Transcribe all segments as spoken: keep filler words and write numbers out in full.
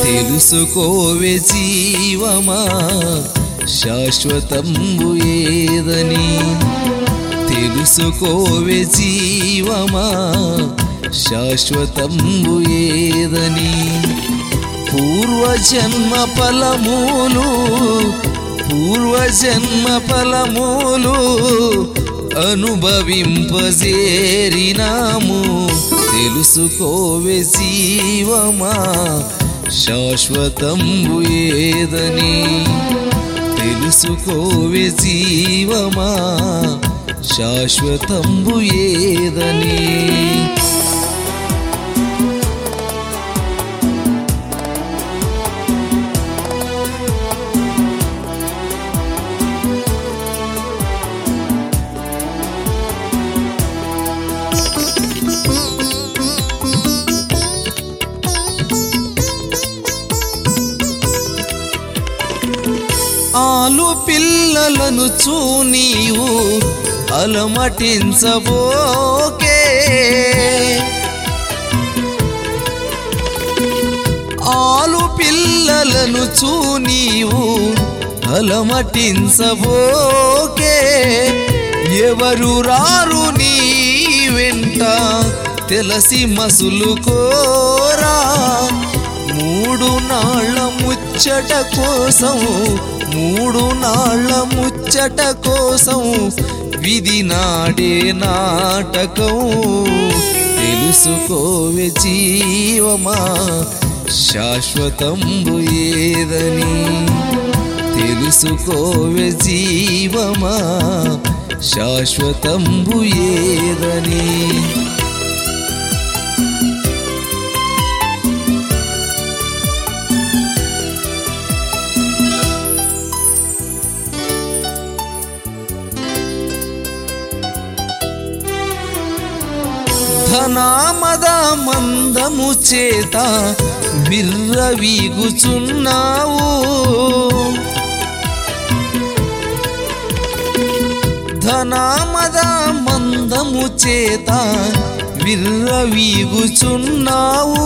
తెలుసుకోవే జీవమా శాశ్వతంబు ఏదని తెలుసుకోవే జీవమా శాశ్వతంబు ఏదని పూర్వజన్మ ఫలములు పూర్వజన్మ ఫలములు అనుభవింపజేరినాము తెలుసుకోవే జీవమా శాశ్వతంబు ఏదని తెలుసుకోవే జీవమా శాశ్వతంబు ఏదని ఆలు పిల్లలను చూ నీవు అలమటించబోకే ఆలు పిల్లలను చూ నీవు అలమటించబోకే ఎవరు రారు నీ వెంట తెలసి మసులుకోరా మూడు నాళ్ళ ముచ్చట కోసం మూడు నాళ్ళ ముచ్చట కోసం విధి నాడే నాటకం తెలుసుకోవే జీవమా శాశ్వతంబు ఏదని తెలుసుకోవే జీవమా శాశ్వతంబు ఏదని ధనామద మందము చేత విర్రవీగుచున్నావు ధనామద మందము చేత విర్రవీగుచున్నావు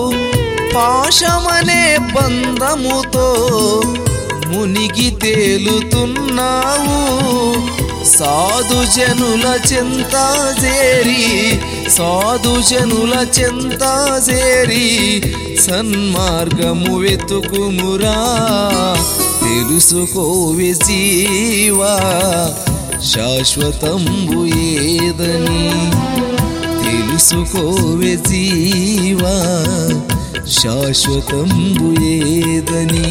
పాశమనే బంధముతో మునిగి తేలుతున్నావు సాధు జనుల చెంత చేరి సాధు జనుల చెంత చేరి సన్మార్గము వెతుకుమురా తెలుసుకోవే జీవా శాశ్వతంబు ఏదని తెలుసుకోవే జీవా శాశ్వతంబు ఏదని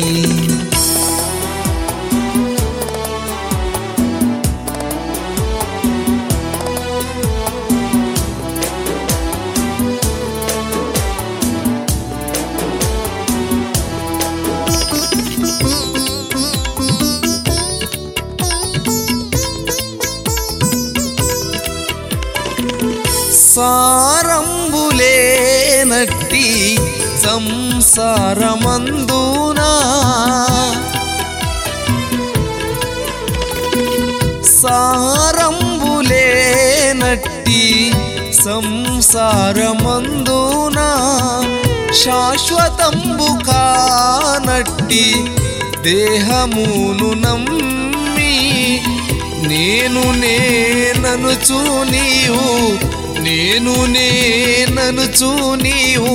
సారంబులేనట్టి సంసారమందునా సారంబులేనట్టి సంసారమందునా శాశ్వతంబు కానట్టి దేహమును నమ్మి నేను నేననుచు నీవు నేను నేననుచు నీవు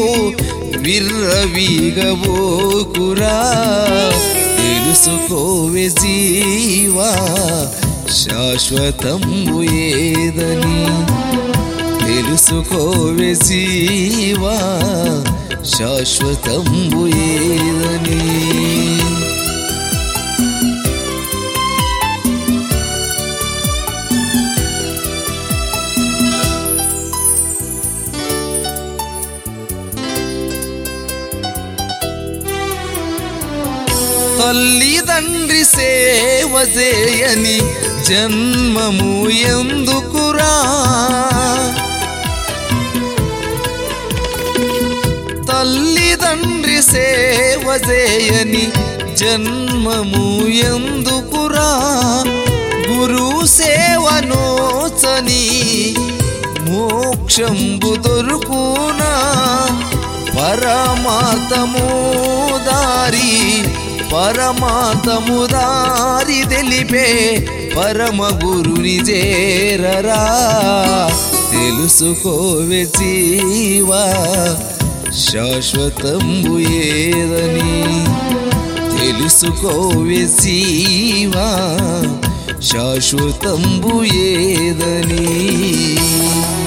విర్రవీగబోకురా తెలుసుకోవే జీవా శాశ్వతంబు ఏదని తెలుసుకోవే జీవా శాశ్వతంబు ఏదని తల్లిదండ్రి సేవ చేయని జన్మము ఎందుకురా తల్లిదండ్రి సేవ చేయని జన్మము ఎందుకురా గురు సేవనోచని మోక్షంబు దొరుకునా పరమాత్మము దారి పరమాతము దారి తెలిపే పరమ గురుని చేరరా. తెలుసుకోవే జీవా శాశ్వతంబు ఏదని, తెలుసుకోవే జీవా శాశ్వతంబు ఏదని.